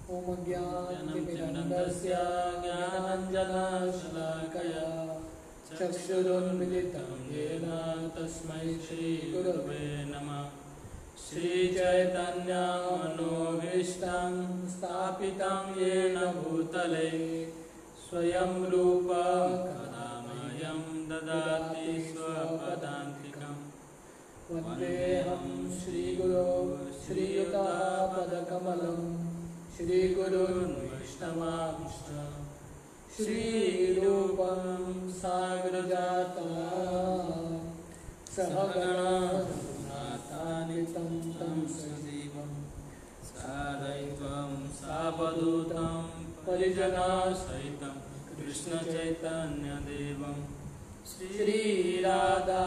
ओम ज्ञानतिमिरन्दस्य ज्ञानाञ्जनशलाकया चक्षुरुन्मिलितं येन तस्मै श्रीगुरवे नमः। श्रीचैतन्यमनोभीष्टं स्थापितं येन भूतले स्वयं रूप कदा मह्यं ददाति स्वपदान्तिकम्। वन्देऽहं श्रीगुरो श्रीयुतापदकमलं श्रीगुरुन् वैष्णवांश्च श्रीरूपं साग्रजातं सहगणा रघुनाथान्वितं तं सजीवं साद्वैतं सावधूतं परिजनसहितं कृष्णचैतन्यदेवं श्रीराधा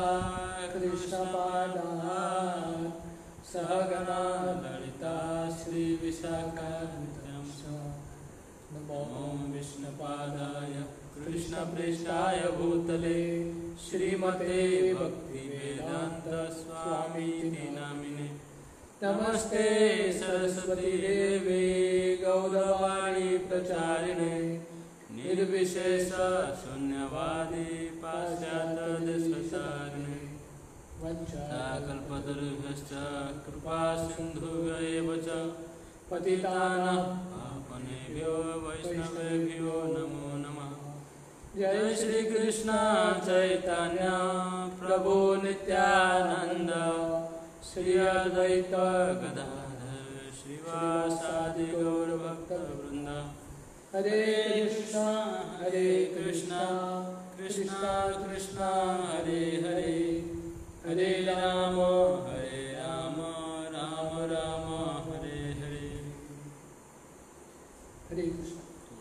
कृष्णपादान् सहगणा ललिता श्रीविशाखान्वितं नमो विष्णुपादाय कृष्णप्रेष्ठाय भूतले श्रीमते भक्तिवेदान्त स्वामीति नामिने। नमस्ते सरस्वती देवे गौरवाणी प्रचारिणे निर्विशेष शून्यवादी पाश्चात्यदेशतारिणे कल्पतरुभ्यश्च कृपा सिन्धुभ्येव च पतितानां पावनेभ्यो वैष्णवेभ्यो नमो नमः। जय श्री कृष्ण चैतन्य प्रभु नित्यानंद श्री अद्वैत गदाधर श्रीवासादि गौर भक्तवृंद। हरे कृष्णा कृष्णा कृष्णा हरे हरे हरे राम राम राम हरे हरे। हरे कृष्ण।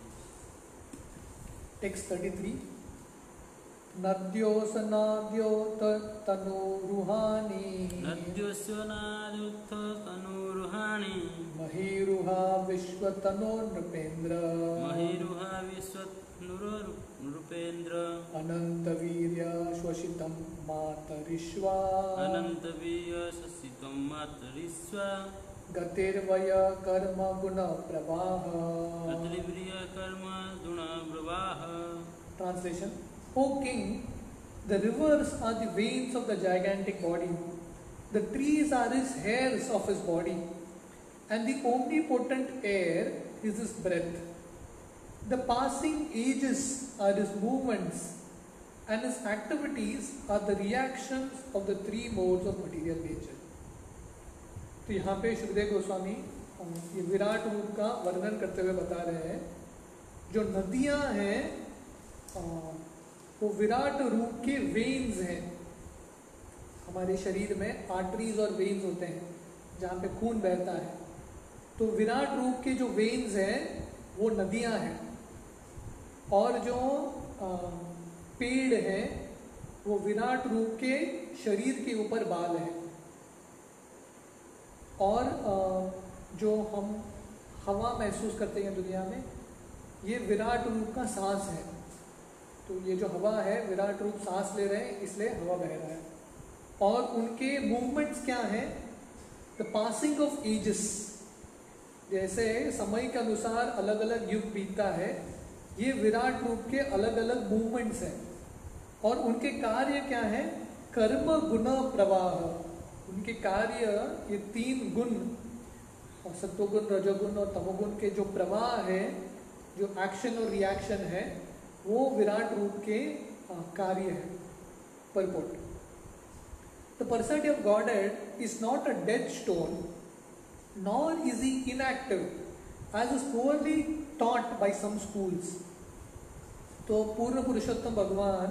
टेक्स्ट 33। नद्योऽसनाद्योत तनूरुहानि नद्योऽसनाद्योत महीरुहा विश्वतनोर्नृपेन्द्र नृपेन्द्र अनन्तवीर्य श्वसितं मातरिश्वा गतिर्वय कर्म गुण प्रवाह। Translation. O king, the rivers are the veins of the gigantic body, the trees are his hairs of his body, and the omnipotent air is his breath. The passing ages are his movements, and his activities are the reactions of the three modes of material nature. तो यहाँ पे शुभदेव गोस्वामी ये विराट रूप का वर्णन करते हुए बता रहे हैं, जो नदियाँ हैं वो विराट रूप के वेन्स हैं। हमारे शरीर में आर्टरीज और वेन्स होते हैं जहाँ पे खून बहता है, तो विराट रूप के जो वेन्स हैं वो नदियाँ हैं, और जो पेड़ हैं वो विराट रूप के शरीर के ऊपर बाल हैं, और जो हम हवा महसूस करते हैं दुनिया में ये विराट रूप का सांस है। तो ये जो हवा है विराट रूप सांस ले रहे हैं इसलिए हवा बह रहा है, और उनके मूवमेंट्स क्या हैं? द पासिंग ऑफ एजेस, जैसे समय के अनुसार अलग अलग युग बीतता है, ये विराट रूप के अलग अलग मूवमेंट्स हैं, और उनके कार्य क्या है? कर्म गुण प्रवाह। उनके कार्य ये तीन गुण, सत्वगुण रजोगुण और तमोगुण के जो प्रवाह है, जो एक्शन और रिएक्शन है, वो विराट रूप के कार्य है। Purport. The personality of Godhead is not a dead stone, nor is he inactive, as is poorly taught by some schools. तो पूर्ण पुरुषोत्तम भगवान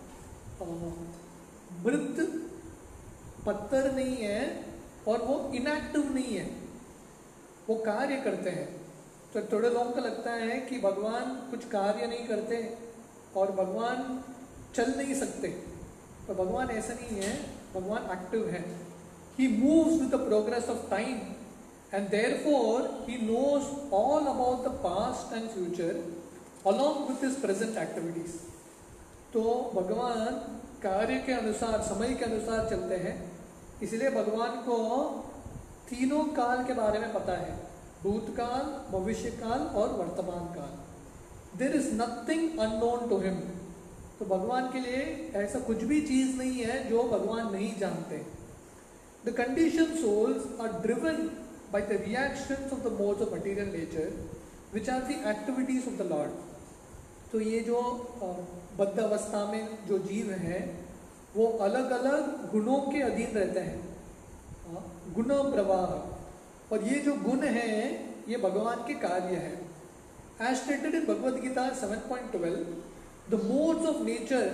मृत पत्थर नहीं है और वो इनएक्टिव नहीं है, वो कार्य करते हैं। तो थोड़े लोगों को लगता है कि भगवान कुछ कार्य नहीं करते और भगवान चल नहीं सकते, तो भगवान ऐसा नहीं है, भगवान एक्टिव है। He moves with the progress of time and therefore he knows all about the past and future along with his present activities. तो भगवान कार्य के अनुसार, समय के अनुसार चलते हैं, इसलिए भगवान को तीनों काल के बारे में पता है। भूतकाल, भविष्यकाल और वर्तमान काल। There is nothing unknown to him. तो भगवान के लिए ऐसा कुछ भी चीज नहीं है जो भगवान नहीं जानते। The condition souls are driven by the reactions of the modes of material nature which are the activities of the lord. तो ये जो बद्ध अवस्था में जो जीव हैं वो अलग अलग गुणों के अधीन रहते हैं, गुण प्रवाह। और ये जो गुण हैं ये भगवान के कार्य हैं। As stated in Bhagavad Gita 7.12, the modes of nature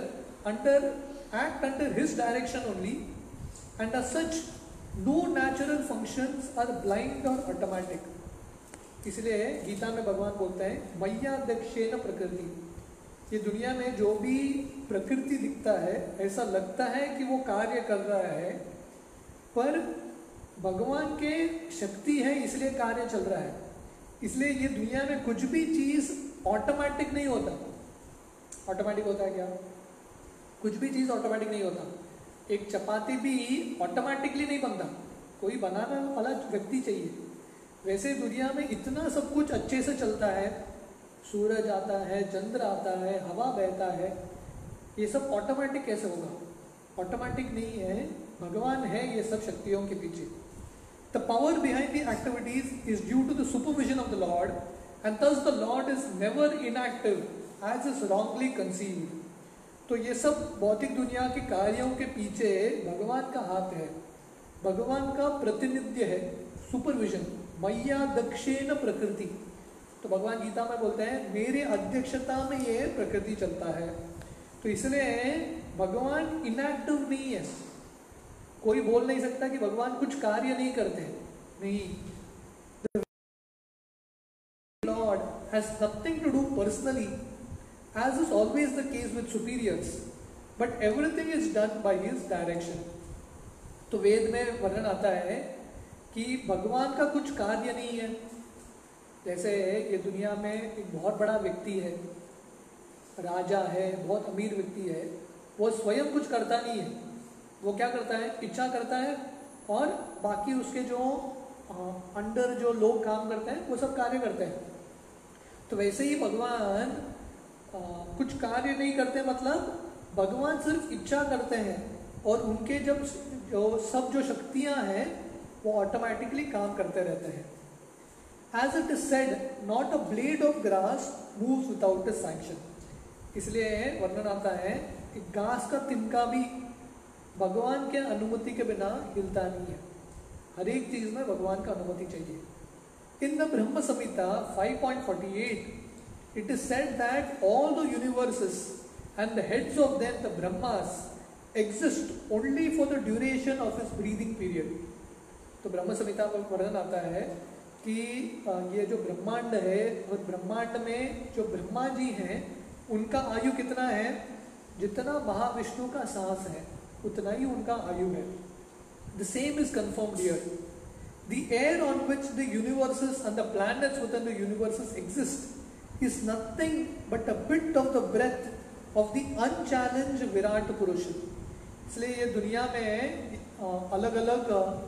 act under his direction only, and as such no natural functions are blind or automatic. इसलिए गीता में भगवान बोलते हैं मय्या दक्षेण प्रकृति। ये दुनिया में जो भी प्रकृति दिखता है ऐसा लगता है कि वो कार्य कर रहा है, पर भगवान के शक्ति है इसलिए कार्य चल रहा है। इसलिए ये दुनिया में कुछ भी चीज ऑटोमेटिक नहीं होता। ऑटोमेटिक होता है क्या? कुछ भी चीज ऑटोमेटिक नहीं होता। एक चपाती भी ऑटोमेटिकली नहीं बनता, कोई बनाने वाला व्यक्ति चाहिए। वैसे दुनिया में इतना सब कुछ अच्छे से चलता है, सूरज आता है, चंद्र आता है, हवा बहता है, ये सब ऑटोमेटिक कैसे होगा? ऑटोमेटिक नहीं है, भगवान है ये सब शक्तियों के पीछे। The power behind the activities is due to the supervision of the lord, and thus the lord is never inactive as is wrongly conceived. तो ये सब भौतिक दुनिया के कार्यों के पीछे भगवान का हाथ है, भगवान का प्रतिनिधि है, सुपरविजन। मय्या दक्षेण प्रकृति। तो भगवान गीता में बोलते हैं मेरे अध्यक्षता में ये प्रकृति चलता है। तो इसलिए भगवान इनएक्टिव नहीं है। कोई बोल नहीं सकता कि भगवान कुछ कार्य नहीं करते, नहीं। Lord has nothing to do personally, as is always the case with superiors, but everything is done by his direction. तो वेद में वर्णन आता है कि भगवान का कुछ कार्य नहीं है। जैसे ये दुनिया में एक बहुत बड़ा व्यक्ति है, राजा है, बहुत अमीर व्यक्ति है, वो स्वयं कुछ करता नहीं है। वो क्या करता है? इच्छा करता है, और बाकी उसके जो अंडर जो लोग काम करते हैं वो सब कार्य करते हैं। तो वैसे ही भगवान कुछ कार्य नहीं करते, मतलब भगवान सिर्फ इच्छा करते हैं, और उनके जब जो शक्तियां हैं वो ऑटोमेटिकली काम करते रहते हैं। As it is said, not a blade of grass moves without a sanction. इसलिए वर्णन आता है कि घास का तिनका भी भगवान के अनुमति के बिना हिलता नहीं है। हर एक चीज में भगवान का अनुमति चाहिए। In the Brahma Samhita 5.48 it is said that all the universes and the heads of them, the Brahmas, exist only for the duration of his breathing period. तो ब्रह्म संहिता में वर्णन आता है कि ये जो ब्रह्मांड है, और ब्रह्मांड में जो ब्रह्मा जी हैं उनका आयु कितना है? जितना महाविष्णु का सांस है उतना ही उनका आयु है। The same is confirmed here. The air on which the universes and the planets within the universes exist is nothing but a bit of the breath of the unchallenged Virat पुरुष। इसलिए ये दुनिया में अलग अलग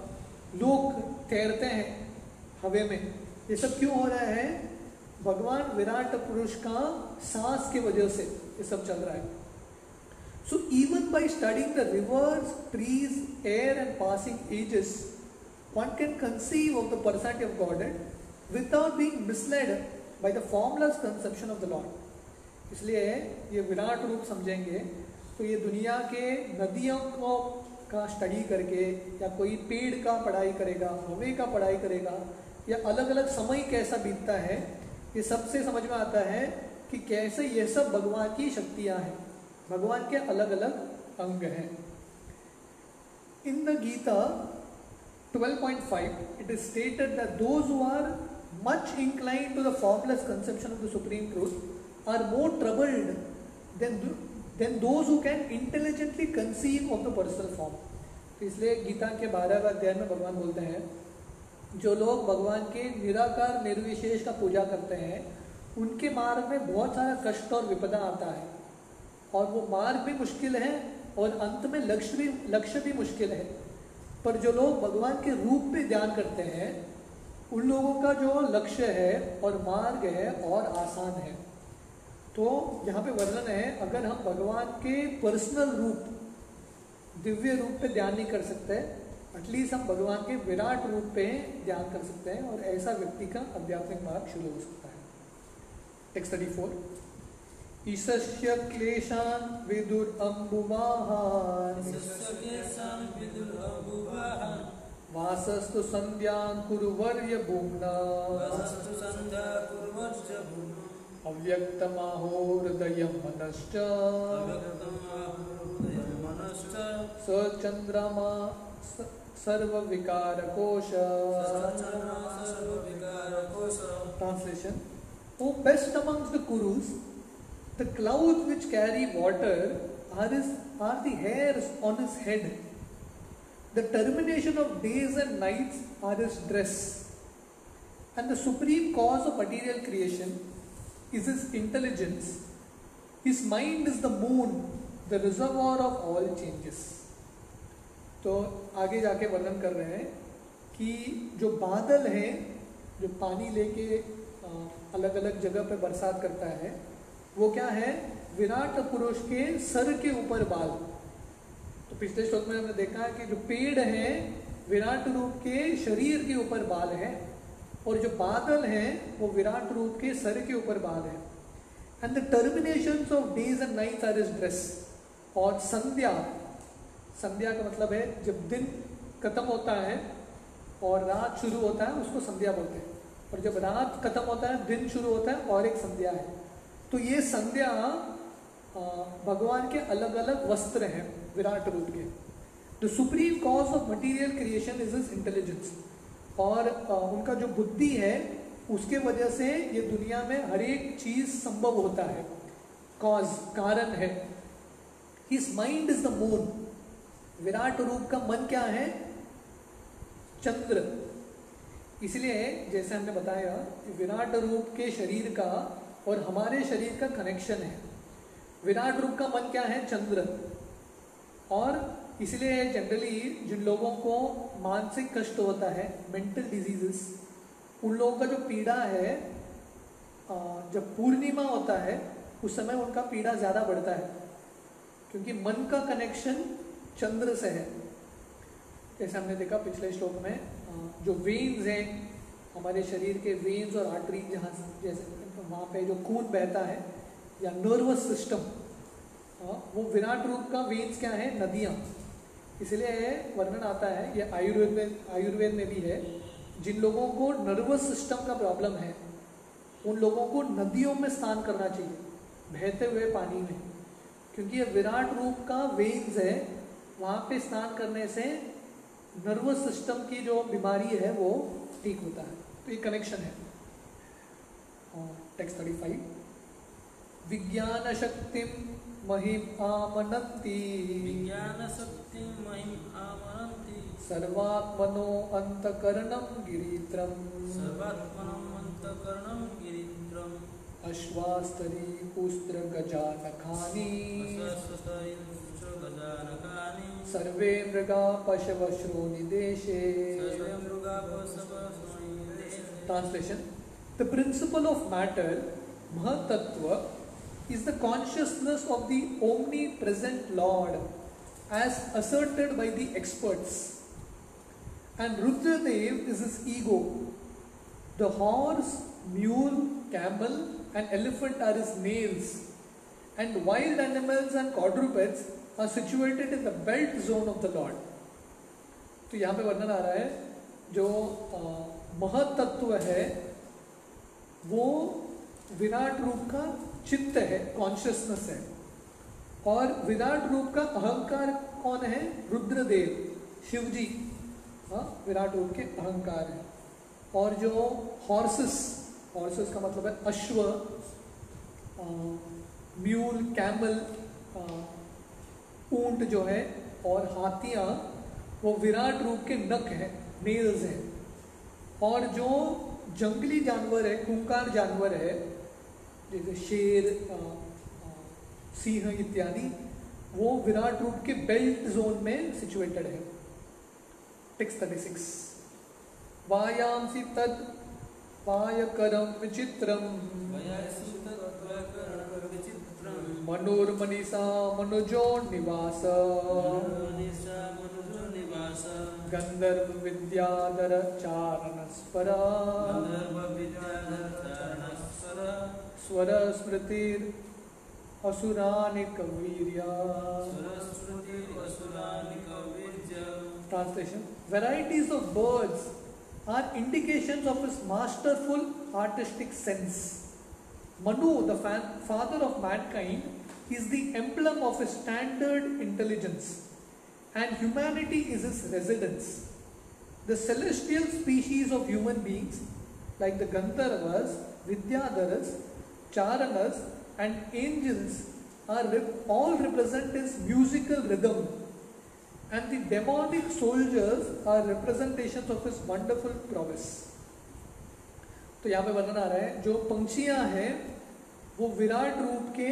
लोग तैरते हैं हवे में। ये सब क्यों हो रहा है? भगवान विराट पुरुष का सांस की वजह से ये सब चल रहा है। So even by studying the rivers, trees, air and passing ages, one can conceive of the personality of Godhead without being misled by the formless conception of the Lord. इसलिए ये विराट रूप समझेंगे तो ये दुनिया के नदियों को का स्टडी करके, या कोई पेड़ का पढ़ाई करेगा, हवे का पढ़ाई करेगा, या अलग अलग समय कैसा बीतता है, ये सबसे समझ में आता है कि कैसे ये सब भगवान की शक्तियाँ हैं, भगवान के अलग अलग अंग हैं। In the Gita 12.5 it is stated that those who are much inclined to the formless conception of the supreme truth are more troubled than those who can intelligently conceive of the personal form. तो इसलिए गीता के 12वें अध्याय में भगवान बोलते हैं जो लोग भगवान के निराकार निर्विशेष का पूजा करते हैं उनके मार्ग में बहुत सारा कष्ट और विपदा आता है, और वो मार्ग भी मुश्किल है और अंत में लक्ष्य भी मुश्किल है। पर जो लोग भगवान के रूप में ध्यान करते हैं उन लोगों का जो लक्ष्य है और मार्ग है और आसान है। तो यहाँ पे वर्णन है, अगर हम भगवान के पर्सनल रूप, दिव्य रूप पे ध्यान नहीं कर सकते, एटलीस्ट हम भगवान के विराट रूप पे ध्यान कर सकते हैं, और ऐसा व्यक्ति का आध्यात्मिक मार्ग शुरू हो सकता है। टेक्स्ट 34, ईशस्य क्लेशान् विदुरम्बुवाहान् वासस्तु संध्यां कुरुवर्य भूम्ना अव्यक्तमाहोहृदयं मनश्च स चंद्रमा सर्वविकारकोश। Translation: O best amongst the Kurus, the clouds which carry water are the hairs on his head. The termination of days and nights are his dress. And the supreme cause of material creation is his intelligence. His mind is the moon, the reservoir of all changes. तो आगे जाके वर्णन कर रहे हैं कि जो बादल हैं, जो पानी लेके अलग अलग जगह पे बरसात करता है, वो क्या है? विराट पुरुष के सर के ऊपर बाल। तो पिछले श्लोक में हमने देखा है कि जो पेड़ हैं विराट रूप के शरीर के ऊपर बाल हैं, और जो बादल हैं वो विराट रूप के सर के ऊपर बाल हैं। And the terminations of days and nights are his dress. और संध्या, संध्या का मतलब है जब दिन खत्म होता है और रात शुरू होता है, उसको संध्या बोलते हैं। और जब रात खत्म होता है, दिन शुरू होता है, और एक संध्या है। तो ये संध्या भगवान के अलग अलग वस्त्र हैं विराट रूप के। The supreme cause of material creation is his intelligence. और उनका जो बुद्धि है, उसके वजह से ये दुनिया में हर एक चीज संभव होता है। कॉज, कारण है। His mind is the moon. विराट रूप का मन क्या है? चंद्र। इसलिए जैसे हमने बताया, विराट रूप के शरीर का और हमारे शरीर का कनेक्शन है। विराट रूप का मन क्या है? चंद्र। और इसलिए जनरली जिन लोगों को मानसिक कष्ट होता है, मेंटल डिजीजेस, उन लोगों का जो पीड़ा है, जब पूर्णिमा होता है उस समय उनका पीड़ा ज़्यादा बढ़ता है, क्योंकि मन का कनेक्शन चंद्र से है। जैसे हमने देखा पिछले श्लोक में, जो वेन्स हैं हमारे शरीर के, वेन्स और आर्टरी, जहाँ जैसे वहाँ पे जो खून बहता है, या नर्वस सिस्टम, वो विराट रूप का वेन्स क्या है? नदियाँ। इसलिए वर्णन आता है, ये आयुर्वेद में भी है, जिन लोगों को नर्वस सिस्टम का प्रॉब्लम है उन लोगों को नदियों में स्नान करना चाहिए, बहते हुए पानी में, क्योंकि ये विराट रूप का वेन्स है। वहाँ पे स्नान करने से नर्वस सिस्टम की जो बीमारी है वो ठीक होता है। तो ये कनेक्शन है। टेक्स्ट 35, विज्ञान शक्ति महिम आमनन्ति सर्वात्मनो अंतकरणं गिरित्रम् अश्वास्तरी पुस्त्र गजानखानि सर्वे मृगा पशवश्रोणि देशे। Translation: The principle of matter, Mahatattva, is the consciousness of the omnipresent Lord as asserted by the experts, and Rudradev is his ego. The horse, mule, camel and elephant are his males, and wild animals and quadrupeds are situated in the belt zone of the Lord. तो यहाँ पे वर्णन आ रहा है, जो महत्त्व है वो विराट रूप का चित्त है, कॉन्शियसनेस है। और विराट रूप का अहंकार कौन है? रुद्रदेव, शिव जी विराट रूप के अहंकार है। और जो हॉर्सेस का मतलब है अश्व, म्यूल, कैमल, ऊंट जो है, और हाथियाँ, वो विराट रूप के नख हैं, नेल्स हैं। और जो जंगली जानवर है, खूंखार जानवर है, जैसे शेर, सिंह इत्यादि, वो विराट रूप के बेल्ट जोन में सिचुएटेड है। टेक्स्ट 36, वायांसी तद वायकरम विचित्रम मनोर्मनीषा मनुजो निवास गंधर्व विद्याधर चारणस्वर स्वर स्मृतिर असुरानिक वीर्य. Translation: varieties of birds are indications of his masterful artistic sense. Manu, the father of mankind, is the emblem of his standard intelligence, and humanity is his residence. The celestial species of human beings, like the Gandharvas, Vidyadharas, Charanas, and angels, all represent his musical rhythm, and the demonic soldiers are representations of his wonderful prowess. तो यहाँ पे वर्णन आ रहा है जो पंक्षियां हैं वो विराट रूप के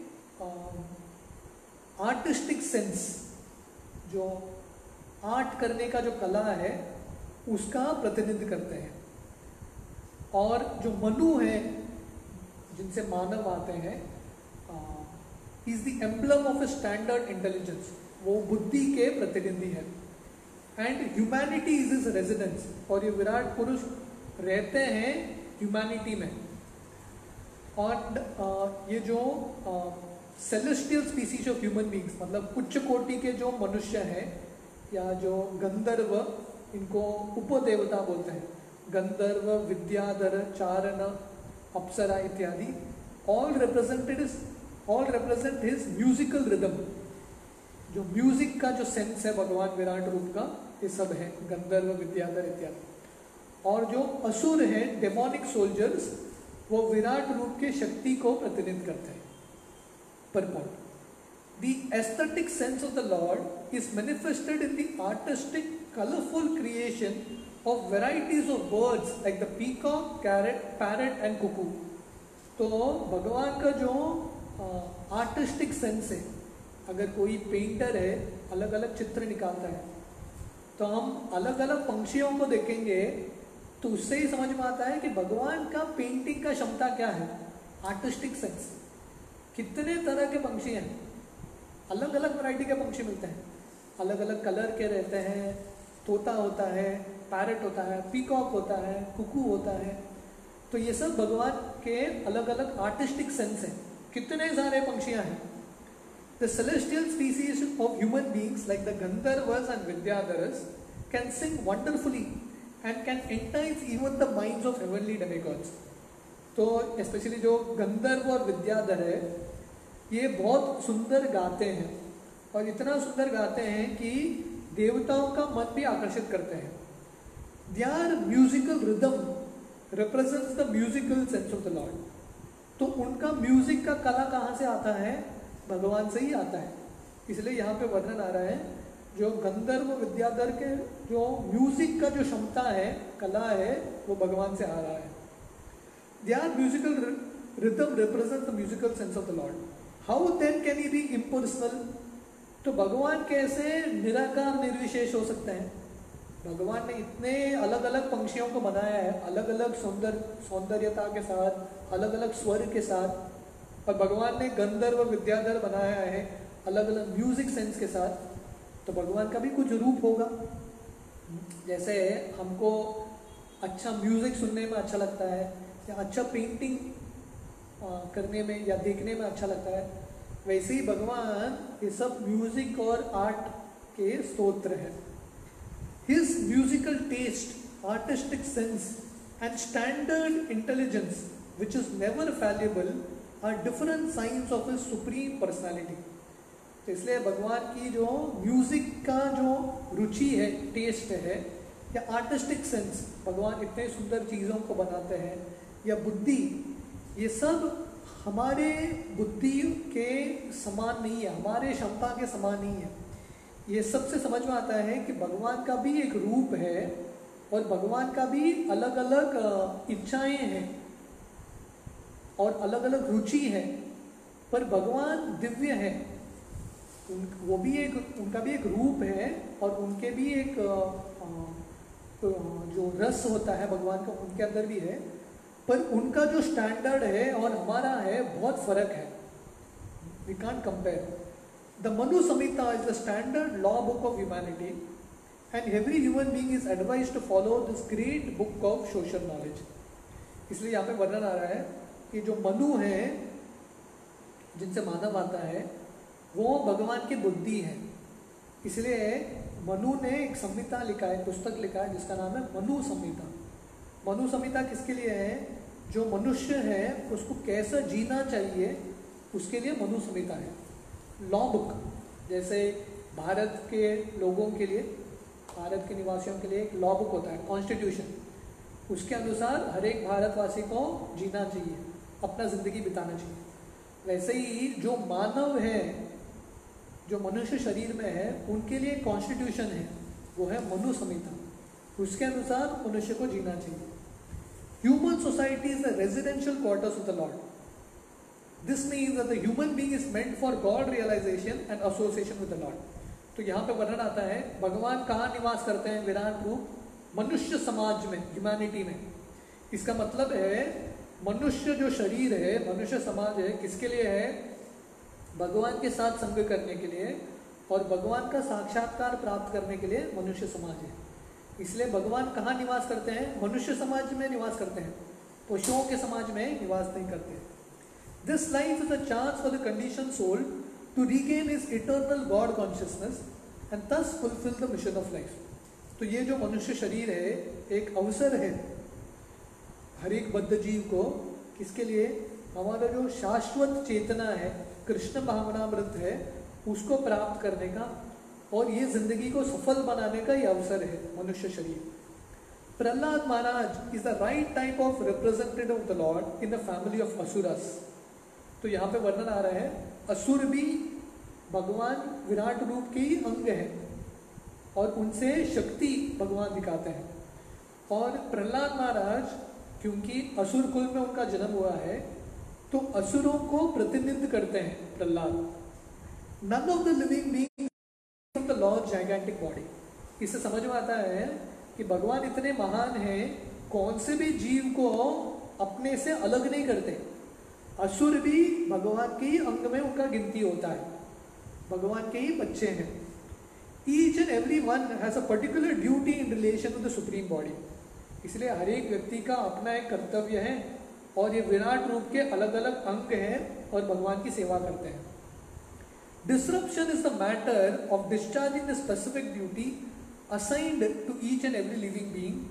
आर्टिस्टिक सेंस, जो आर्ट करने का जो कला है उसका प्रतिनिधित्व करते हैं. और जो मनु है जिनसे मानव आते हैं, is the emblem of a standard intelligence, वो बुद्धि के प्रतिनिधि है. And humanity is is residence, और ये विराट पुरुष रहते हैं ह्यूमैनिटी में. और ये जो celestial species of human beings, मतलब उच्च कोटि के जो मनुष्य हैं या जो गंधर्व, इनको उपदेवता बोलते हैं. गंधर्व, विद्याधर, चारण, अप्सरा इत्यादि all represent his musical rhythm. जो म्यूजिक का जो सेंस है भगवान विराट रूप का, ये सब है गंधर्व, विद्याधर इत्यादि. और जो असुर हैं, डेमोनिक सोल्जर्स, वो विराट रूप के शक्ति को प्रतिनिधित्व करते हैं. Purport: The aesthetic sense of the Lord is manifested in the artistic, colorful creation of varieties of birds like the peacock, parrot and cuckoo. तो भगवान का जो आर्टिस्टिक सेंस है, अगर कोई पेंटर है अलग अलग चित्र निकालता है, तो हम अलग अलग पंक्षियों को देखेंगे तो उससे ही समझ में आता है कि भगवान का पेंटिंग का क्षमता क्या है. Artistic sense. कितने तरह के पंक्षी हैं, अलग अलग वैरायटी के पंक्षी मिलते हैं, अलग अलग कलर के रहते हैं. तोता होता है, पैरट होता है, पीकॉक होता है, कुकू होता है. तो ये सब भगवान के अलग अलग आर्टिस्टिक सेंस हैं. कितने सारे पंक्षियां हैं. The celestial species of human beings like the Gandharvas and Vidyadharas can sing wonderfully and can entice even the minds of heavenly demigods. तो स्पेशली जो गंधर्व और विद्याधर है, ये बहुत सुंदर गाते हैं, और इतना सुंदर गाते हैं कि देवताओं का मन भी आकर्षित करते हैं. Their musical rhythm represents the musical sense of the Lord. तो उनका म्यूजिक का कला कहाँ से आता है? भगवान से ही आता है. इसलिए यहाँ पे वर्णन आ रहा है जो गंधर्व विद्याधर के जो म्यूजिक का जो क्षमता है, कला है, वो भगवान से आ रहा है. Their musical rhythm represents the musical sense of the Lord. How then can he be impersonal? तो भगवान कैसे निराकार निर्विशेष हो सकते हैं? भगवान ने इतने अलग अलग पंक्षियों को बनाया है, अलग अलग सौंदर्यता के साथ, अलग अलग स्वर के साथ, और भगवान ने गंधर्व विद्याधर बनाया है अलग अलग म्यूजिक सेंस के साथ. तो भगवान का भी कुछ रूप होगा. जैसे हमको अच्छा म्यूजिक सुनने में अच्छा लगता है, या अच्छा पेंटिंग करने में या देखने में अच्छा लगता है, वैसे ही भगवान ये सब म्यूजिक और आर्ट के स्तोत्र हैं. His musical taste, artistic sense and standard intelligence, which is never fallible, are different signs of his supreme personality. तो इसलिए भगवान की जो म्यूजिक का जो रुचि है, टेस्ट है, या आर्टिस्टिक सेंस, भगवान इतने सुंदर चीज़ों को बनाते हैं, या बुद्धि, ये सब हमारे बुद्धि के समान नहीं है, हमारे क्षमता के समान नहीं है. ये सबसे समझ में आता है कि भगवान का भी एक रूप है, और भगवान का भी अलग अलग इच्छाएं हैं और अलग अलग रुचि है. पर भगवान दिव्य है, वो भी एक, उनका भी एक रूप है, और उनके भी एक जो रस होता है भगवान का उनके अंदर भी है, पर उनका जो स्टैंडर्ड है और हमारा है बहुत फर्क है. We can't compare. The Manu Samhita is the standard law book of humanity and every human being is advised to follow this great book of social knowledge. इसलिए यहाँ पे वर्णन आ रहा है कि जो मनु है, जिनसे मानव आता है, वो भगवान की बुद्धि है. इसलिए मनु ने एक संहिता लिखा है, पुस्तक लिखा है जिसका नाम है मनु संहिता. मनु संहिता किसके लिए है? जो मनुष्य है उसको कैसा जीना चाहिए उसके लिए मनु संहिता है. लॉ बुक, जैसे भारत के लोगों के लिए, भारत के निवासियों के लिए एक लॉ बुक होता है, कॉन्स्टिट्यूशन. उसके अनुसार हर एक भारतवासी को जीना चाहिए, अपना जिंदगी बिताना चाहिए. वैसे ही जो मानव है, जो मनुष्य शरीर में है, उनके लिए कॉन्स्टिट्यूशन है, वो है मनु संहिता. उसके अनुसार मनुष्य को जीना चाहिए. Human society is the residential quarters of the lord. This means that the human being is meant for God realization and association with the lord. तो यहाँ पे वर्णन आता है भगवान कहाँ निवास करते हैं विराट रूप? मनुष्य समाज में, ह्यूमैनिटी में. इसका मतलब है मनुष्य जो शरीर है, मनुष्य समाज है, किसके लिए है? भगवान के साथ संग करने के लिए और भगवान का साक्षात्कार प्राप्त करने के लिए मनुष्य समाज है. इसलिए भगवान कहाँ निवास करते हैं? मनुष्य समाज में निवास करते हैं, पशुओं के समाज में निवास नहीं करते. This life is a chance for the condition soul to regain his eternal God consciousness and thus fulfil the mission of life. तो ये जो मनुष्य शरीर है एक अवसर है हर एक बद्ध जीव को. किसके लिए? हमारा जो शाश्वत चेतना है, कृष्ण भावनामृत है, उसको प्राप्त करने का और ये जिंदगी को सफल बनाने का ये अवसर है मनुष्य शरीर. Prahlad Maharaj is the right type of representative of the Lord in the family of asuras. तो यहाँ पे वर्णन आ रहा है असुर भी भगवान विराट रूप के ही अंग है और उनसे शक्ति भगवान दिखाते हैं. और प्रहलाद महाराज क्योंकि असुर कुल में उनका जन्म हुआ है तो असुरों को प्रतिनिधित्व करते हैं Prahlad. None of the living beings from the Lord gigantic body. इससे समझ में आता है कि भगवान इतने महान हैं, कौन से भी जीव को अपने से अलग नहीं करते. असुर भी भगवान के ही अंग में उनका गिनती होता है, भगवान के ही बच्चे हैं. Each and every one has a particular duty in relation to the supreme body. इसलिए हर एक व्यक्ति का अपना एक कर्तव्य है और ये विराट रूप के अलग अलग अंग हैं और भगवान की सेवा करते हैं. Disruption is the matter of discharging the specific duty assigned to each and every living being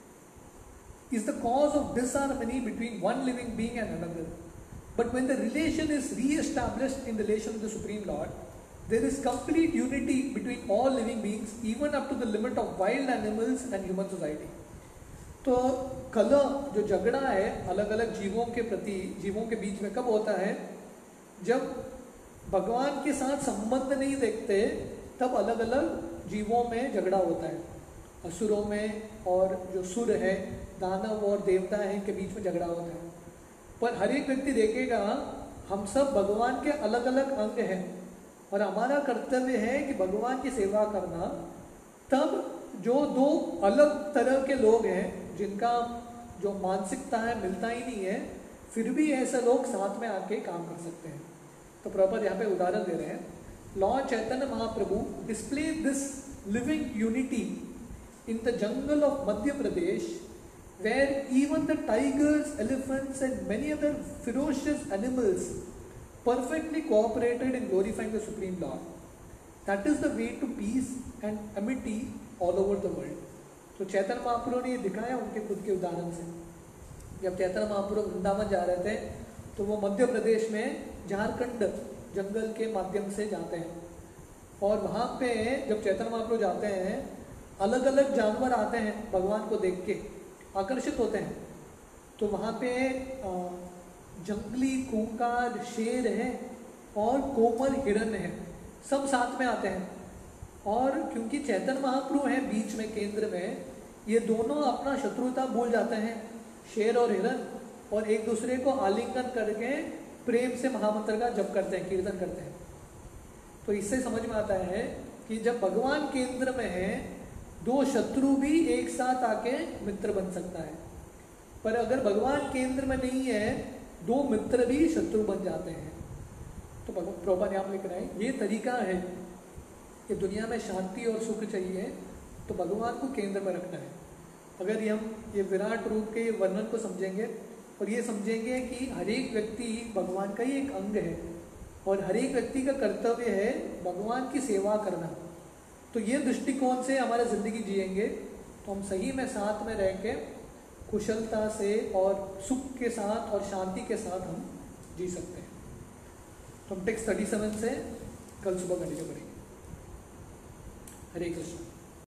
is the cause of disharmony between one living being and another. But when the relation is re-established in relation to the Supreme Lord, there is complete unity between all living beings, even up to the limit of wild animals and human society. तो कलह, जो झगड़ा है अलग अलग जीवों के प्रति, जीवों के बीच में कब होता है? जब भगवान के साथ संबंध नहीं देखते, तब अलग अलग जीवों में झगड़ा होता है. असुरों में और जो सुर है, दानव और देवता है, इनके बीच में झगड़ा होता है. पर हर एक व्यक्ति देखेगा हम सब भगवान के अलग अलग अंग हैं और हमारा कर्तव्य है कि भगवान की सेवा करना. तब जो दो अलग तरह के लोग हैं जिनका जो मानसिकता है मिलता ही नहीं है, फिर भी ऐसे लोग साथ में आके काम कर सकते हैं. तो प्रभुपाद यहाँ पे उदाहरण दे रहे हैं. Lord Chaitanya Mahaprabhu display this living unity in the jungle of Madhya Pradesh, where even the tigers, elephants and many other ferocious animals perfectly cooperated in glorifying the Supreme Lord. That is the way to peace and amity all over the world. तो चैतन्य महाप्रभु ने ये दिखाया उनके खुद के उदाहरण से. जब चैतन्य महाप्रभु वृंदावन जा रहे थे तो वो मध्य प्रदेश में झारखंड जंगल के माध्यम से जाते हैं और वहाँ पे जब चैतन्य महाप्रभु जाते हैं अलग अलग जानवर आते हैं भगवान को देख के आकर्षित होते हैं. तो वहाँ पे जंगली खूंखार शेर है और कोमल हिरण है, सब साथ में आते हैं. और क्योंकि चैतन्य महाप्रभु हैं बीच में, केंद्र में, ये दोनों अपना शत्रुता भूल जाते हैं, शेर और हिरण, और एक दूसरे को आलिंगन करके प्रेम से महामंत्र का जप करते हैं, कीर्तन करते हैं. तो इससे समझ में आता है कि जब भगवान केंद्र में है दो शत्रु भी एक साथ आके मित्र बन सकता है, पर अगर भगवान केंद्र में नहीं है दो मित्र भी शत्रु बन जाते हैं। तो प्रभुपाद ने आप लिख रहे हैं ये तरीका है कि दुनिया में शांति और सुख चाहिए तो भगवान को केंद्र में रखना है। अगर हम ये विराट रूप के वर्णन को समझेंगे और ये समझेंगे कि हर एक व्यक्ति भगवान का ही एक अंग है और हर एक व्यक्ति का कर्तव्य है भगवान की सेवा करना, तो ये दृष्टिकोण से हमारा ज़िंदगी जिएंगे तो हम सही में साथ में रह के कुशलता से और सुख के साथ और शांति के साथ हम जी सकते हैं। तो हम टेक्स्ट 37 से कल सुबह कंटिन्यू करेंगे। हरे कृष्ण।